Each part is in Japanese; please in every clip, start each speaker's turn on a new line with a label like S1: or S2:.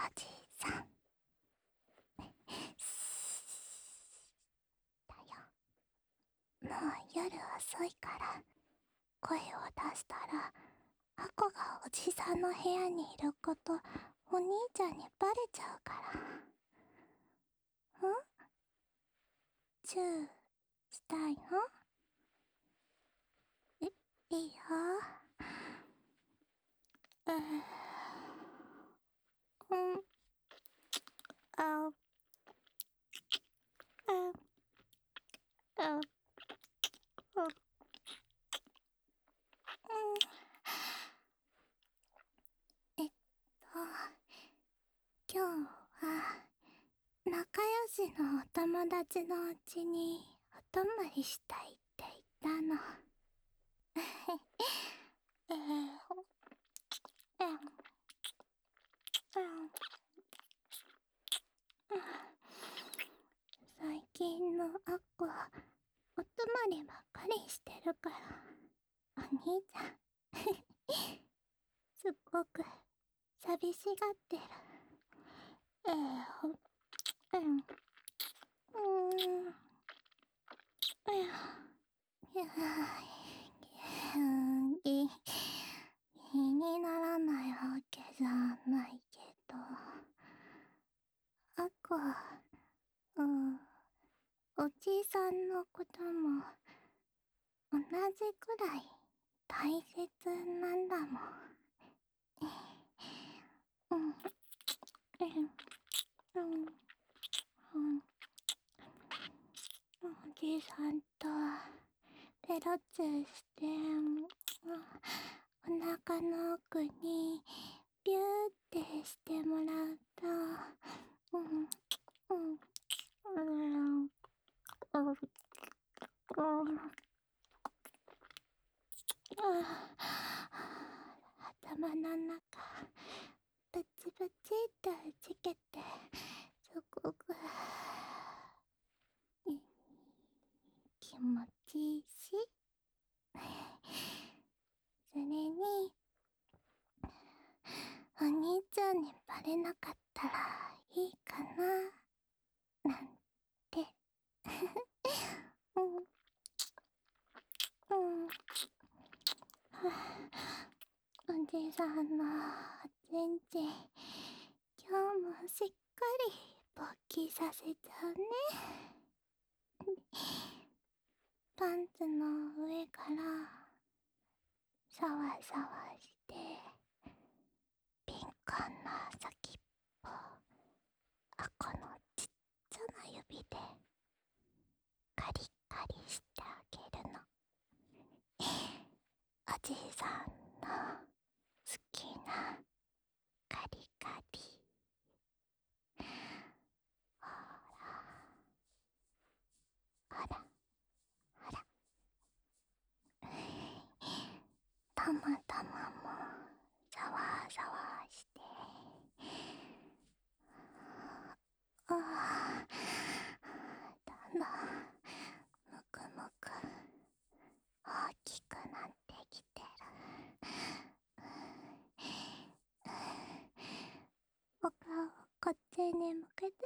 S1: じいさん。だよ。もう夜遅いから声を出したらアコがおじさんの部屋にいることお兄ちゃんにバレちゃうから。チューしたいの？いいよ。あえっと今日は仲良しのお友達のうちにお泊まりしたいって言ったの。最近のアッコはお泊まりばっかりしてるからお兄ちゃんすっごく寂しがってる。気にならないわけじゃないけど、アコ、おじさんのことも同じくらい大切なんだもん。おじさんとペロチューして、お腹の奥にビューってしてもらうと、頭の中ブチブチって打ちけてすごく気持ちいいし、それにお兄ちゃんにバレなかったらいいかななんて。おじさんのおちんちん今日もしっかり勃起させちゃうね。パンツの上からシャワシャワして敏感な先っぽアコのちっちゃな指でカリカリしてあげるの。おじいさんの好きなカリカリ。ほらほらほら。たまたまもシャワーシャワーして、だんだんむくむく大きくなってきてる。お顔こっちに向けて、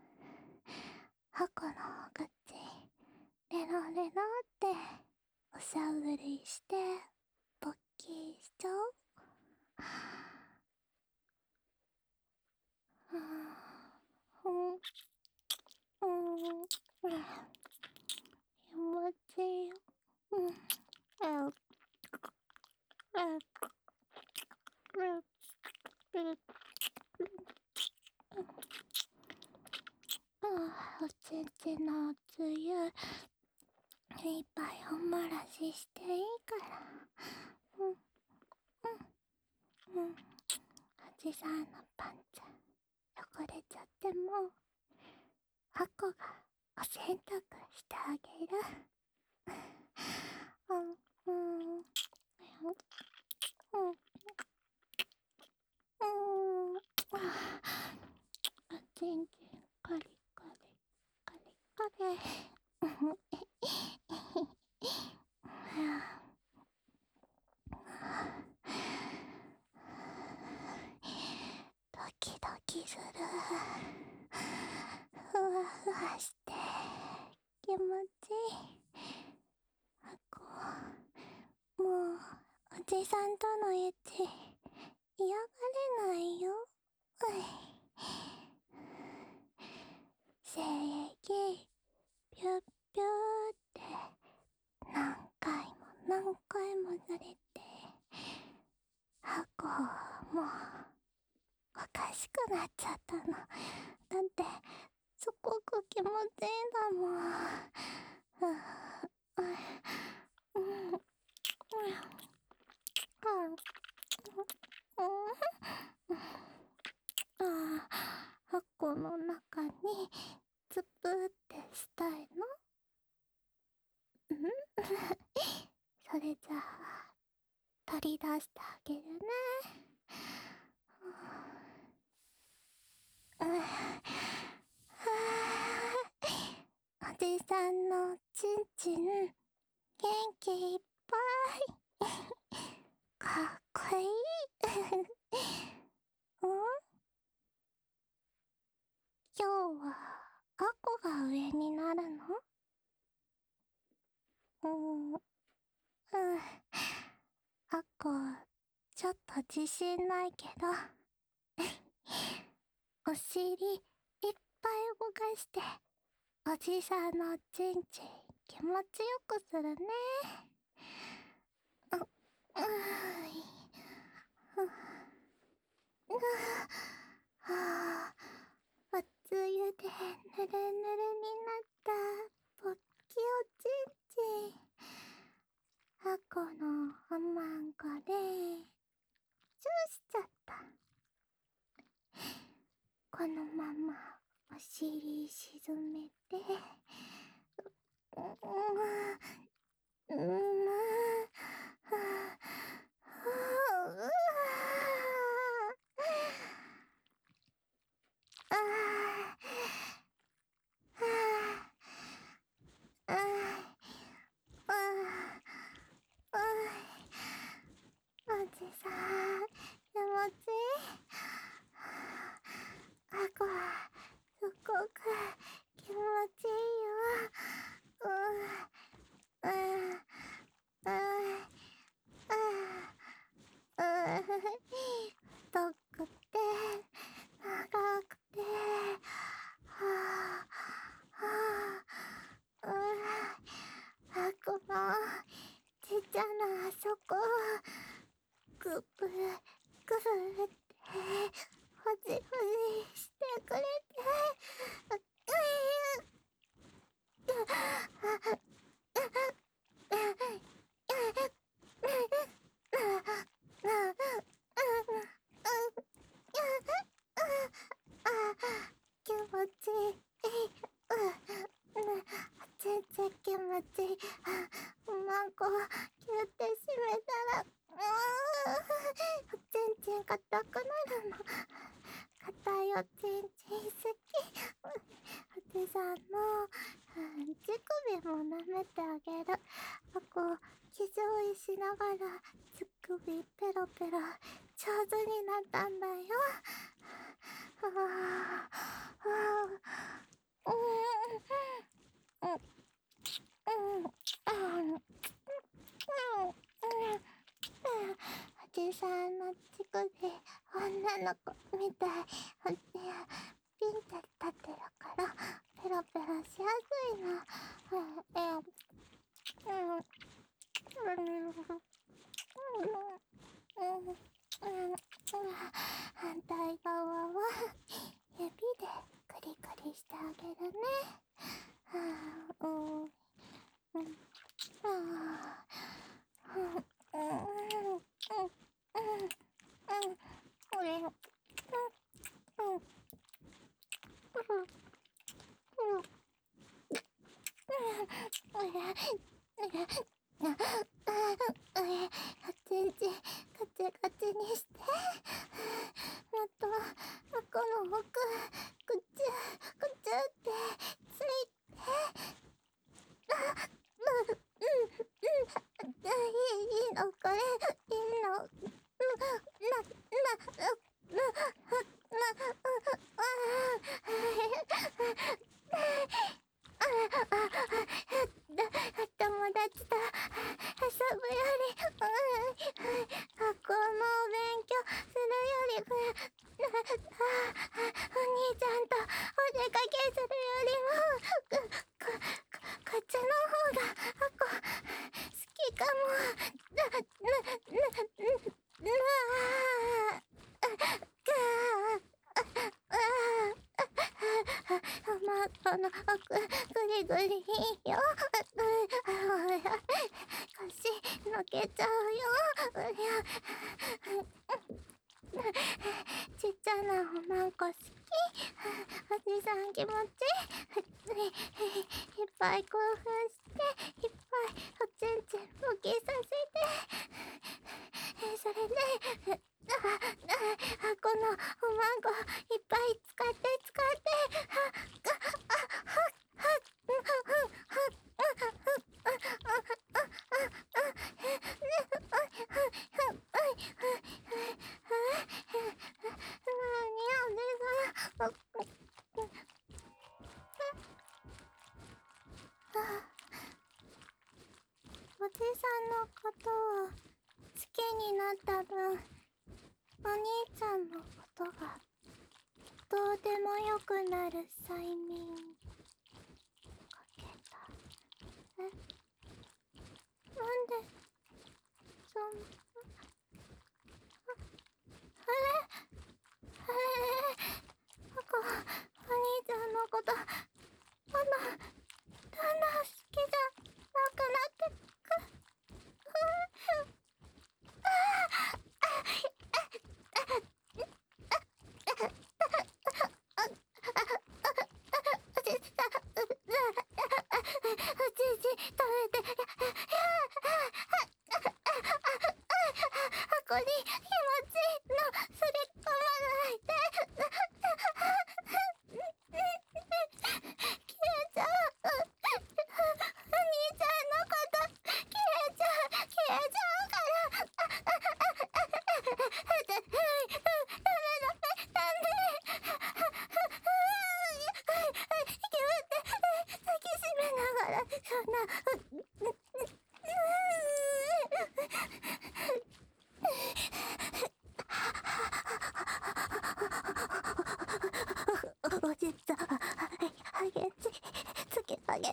S1: 箱の口レロレロっておしゃぶりして勃起しちゃおう。気持ちいいよ。おちんちんのおつゆいっぱいおもらししていいから。おじさんのパンツ汚れちゃってもアコがお洗濯してあげる。おちんちんカリカリカリカリ。ドキドキすじさんとのエッチ嫌がれないよ。精液ピュッピューって何回も何回もされて、箱もうおかしくなっちゃったの。だってすごく気持ちいいんだもん。箱の中につぷってしたいの？それじゃあ取り出してあげるね。おじさんのちんちん元気いっぱい。かっこいい。今日はアコが上になるの？アコちょっと自信ないけどお尻いっぱい動かしておじさんのちんちん気持ちよくするね。おつゆでぬるぬるになったぽっきおちんちん、アコのおまんこでチューしちゃった。このままお尻沈めておじさん気持ちいい。アコはすっごく気持ちいいよ。太くて長くてあこのちっちゃなあそこグープルグーってほじほじしてくれて気持ちいい。全然気持ちいい。マンコキュって閉めたらおちんちん硬くなるの。硬いおちんちん好き。おじさんの乳首も舐めてあげる。気乗位しながら乳首ペロペロ上手になったんだよ。おじさんの乳首女の子みたい。ピンって立ってるからペロペロしやすいの。反対側は指でクリクリしてあげるね。全然ガチガチにしてもっとこの奥ぐちゅぐちゅってついていいのこれいいの友達と遊ぶより兄ちゃんとお出かけするよりもこっちの方が好きかも。このぐりぐりいいよ。腰のけちゃうよ。ちっちゃなおまんこ好き。おじさん気持ちいっぱい興奮していっぱいおちんちんポキさせて、それでこのおまんこいっぱい使っておじさんのことを好きになった分、お兄ちゃんのことがどうでもよくなる催眠かけた。なんでそんな。お兄ちゃんのことだんだん好きじゃなくなってく。ここに気持ちのすり込まないで。消えちゃう。お兄ちゃんのこと消えちゃうから。ダメ。ギュって抱きしめながらそんな。おじさん、ハゲつけハゲ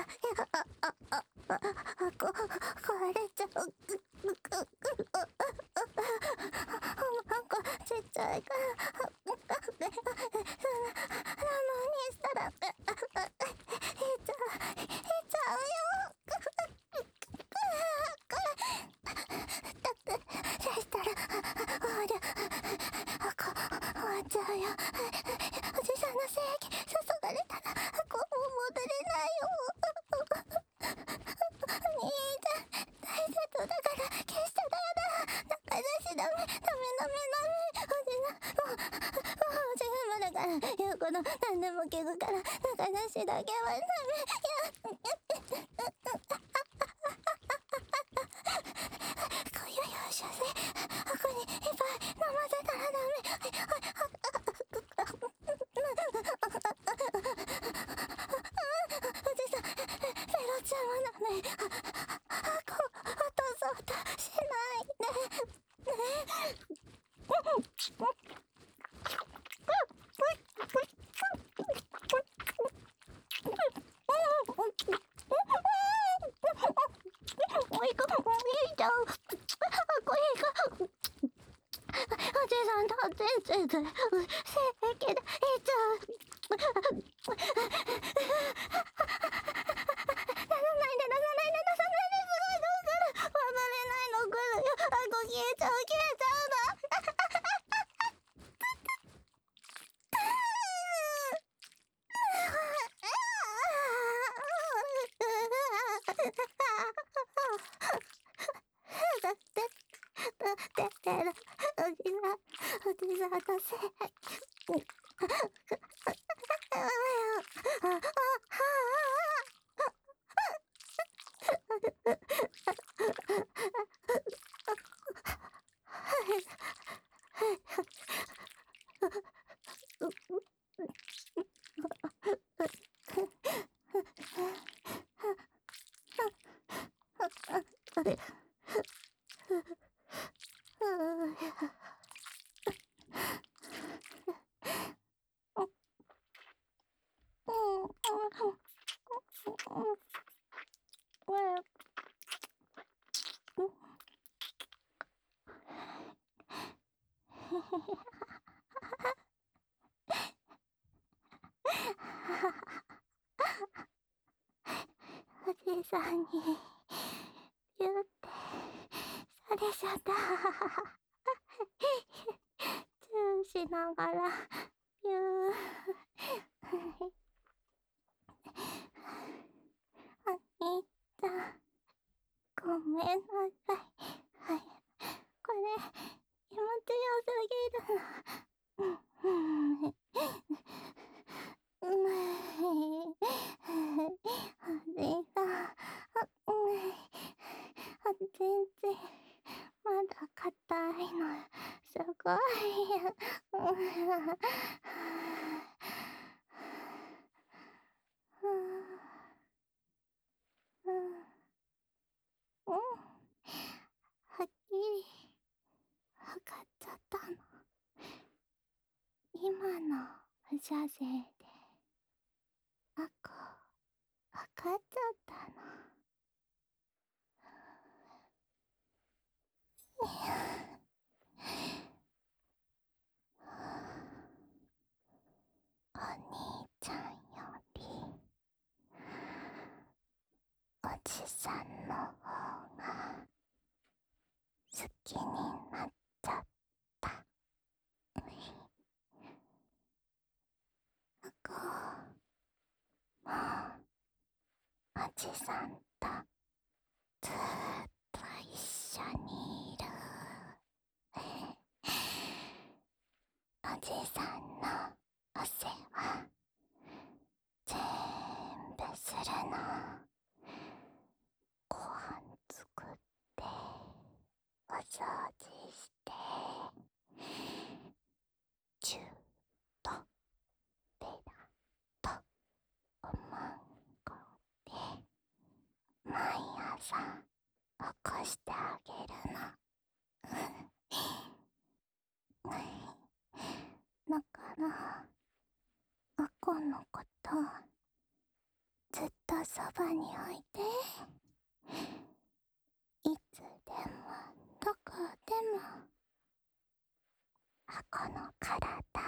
S1: 壊れちゃう。なんかちっちゃいからそんなのにしたらいちゃうよ。だってそしたら終わっちゃうよ。おじさんの精液注がれたらこう戻れないよ。お兄ちゃん大切だから消しちゃダメだ。仲出しダメ。おじさんまだから言うこと何でも聞くから仲出しだけはダメ。こういう修正ここにいっぱい飲ませたらダメ。おじさんペロちゃんはダメ。落とそうとしないでね。おじさんと全然精液でいっちゃう。出さないで。すごいどうから。離れないの来るよ。消えちゃうの。だっておじさんのせい。 さんにピューってされちゃった。チューしながらピュー。お兄ちゃん、ごめんなさい。はい、これ気持ちよすぎるの。じいさん、全然まだ硬いの。すごい。うん、はっきりわかっちゃったの。今のおしゃぜであこわかっちゃったの。お兄ちゃんよりおじさんの方が好きになっちゃった。あこもうおじさんとずーっと一緒にいる。おじさんのお世話ぜんぶするの。ご飯作ってお掃除してチューとペラとおまんこで毎朝起こしてあげるの。だからあこのことずっとそばに置いて、いつでもどこでもあこの体